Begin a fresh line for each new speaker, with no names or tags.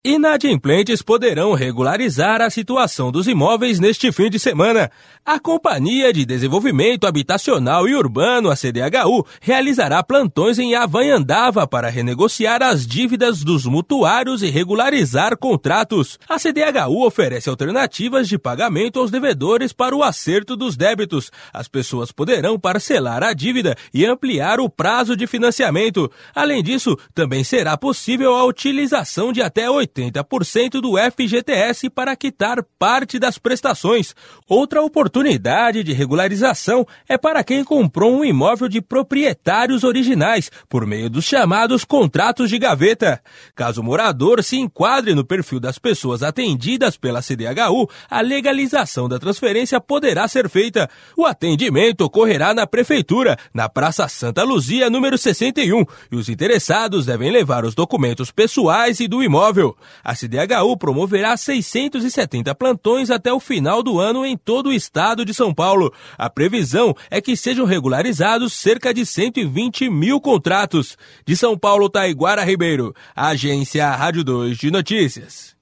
Inadimplentes poderão regularizar a situação dos imóveis neste fim de semana. A Companhia de Desenvolvimento Habitacional e Urbano, a CDHU, realizará plantões em Avanhandava para renegociar as dívidas dos mutuários e regularizar contratos. A CDHU oferece alternativas de pagamento aos devedores para o acerto dos débitos. As pessoas poderão parcelar a dívida e ampliar o prazo de financiamento. Além disso, também será possível a utilização de até 80% do FGTS para quitar parte das prestações. Outra oportunidade de regularização é para quem comprou um imóvel de proprietários originais, por meio dos chamados contratos de gaveta. Caso o morador se enquadre no perfil das pessoas atendidas pela CDHU, a legalização da transferência poderá ser feita. O atendimento ocorrerá na Prefeitura, na Praça Santa Luzia, número 61, e os interessados devem levar os documentos pessoais e do imóvel. A CDHU promoverá 670 plantões até o final do ano em todo o estado de São Paulo. A previsão é que sejam regularizados cerca de 120 mil contratos. De São Paulo, Taiguara Ribeiro, Agência Rádio 2 de Notícias.